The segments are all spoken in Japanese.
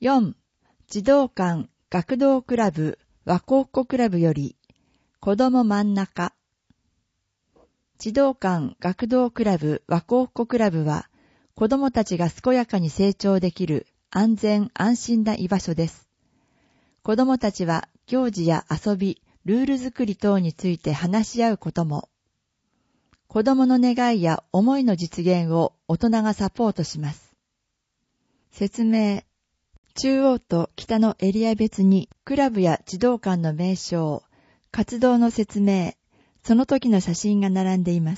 4. 児童館学童クラブ和光っ子クラブより子ども真ん中。児童館学童クラブ和光っ子クラブは子どもたちが健やかに成長できる安全安心な居場所です。子どもたちは行事や遊び、ルール作り等について話し合うことも、子どもの願いや思いの実現を大人がサポートします。説明。中央と北のエリア別にクラブや児童館の名称、活動の説明、その時の写真が並んでいます。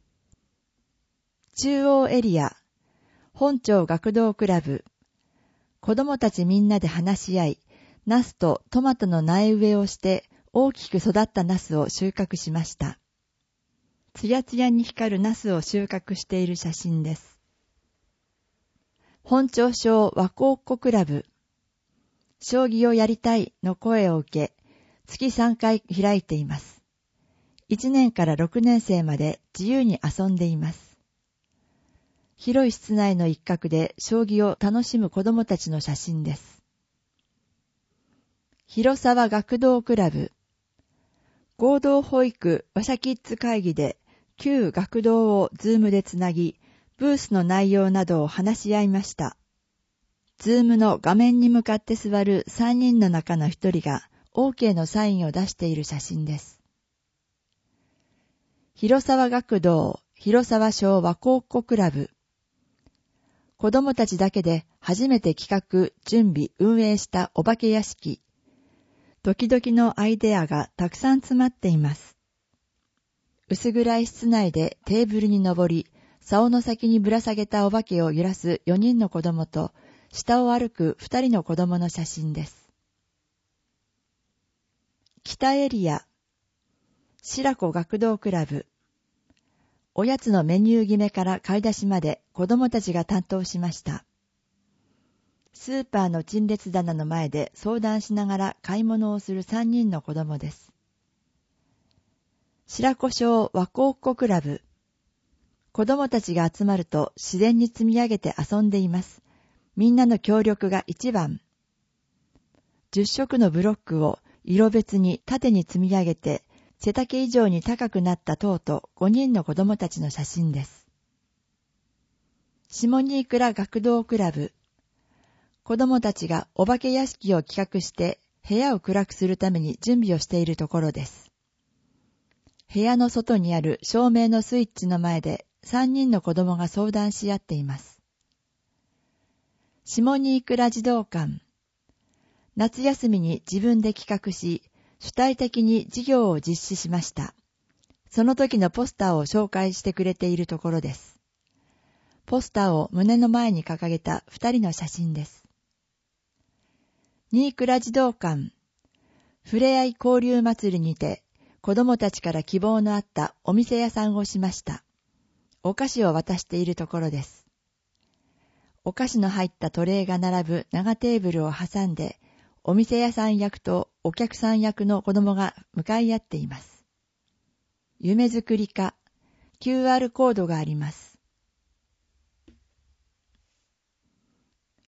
中央エリア、本町学童クラブ。子どもたちみんなで話し合い、ナスとトマトの苗植えをして大きく育ったナスを収穫しました。つやつやに光るナスを収穫している写真です。本町小和光っ子クラブ。将棋をやりたいの声を受け、月3回開いています。1年から6年生まで自由に遊んでいます。広い室内の一角で将棋を楽しむ子どもたちの写真です。広沢学童クラブ。合同保育わしゃキッズ会議で旧学童をズームでつなぎ、ブースの内容などを話し合いました。ズームの画面に向かって座る3人の中の1人が OK のサインを出している写真です。広沢学童広沢小和光っ子クラブ。子どもたちだけで初めて企画、準備、運営したお化け屋敷。時々のアイデアがたくさん詰まっています。薄暗い室内でテーブルに登り、竿の先にぶら下げたお化けを揺らす4人の子供と、下を歩く2人の子供の写真です。北エリア、白子学童クラブ。おやつのメニュー決めから買い出しまで子供たちが担当しました。スーパーの陳列棚の前で相談しながら買い物をする3人の子供です。白子小和光っ子クラブ。子供たちが集まると自然に積み上げて遊んでいます。みんなの協力が一番。10色のブロックを色別に縦に積み上げて、背丈以上に高くなった塔と5人の子供たちの写真です。下新倉学童クラブ。子供たちがお化け屋敷を企画して部屋を暗くするために準備をしているところです。部屋の外にある照明のスイッチの前で3人の子供が相談し合っています。下新倉児童館。夏休みに自分で企画し、主体的に授業を実施しました。その時のポスターを紹介してくれているところです。ポスターを胸の前に掲げた2人の写真です。新倉児童館。ふれあい交流祭りにて、子供たちから希望のあったお店屋さんをしました。お菓子を渡しているところです。お菓子の入ったトレイが並ぶ長テーブルを挟んで、お店屋さん役とお客さん役の子供が向かい合っています。夢作り家、QR コードがあります。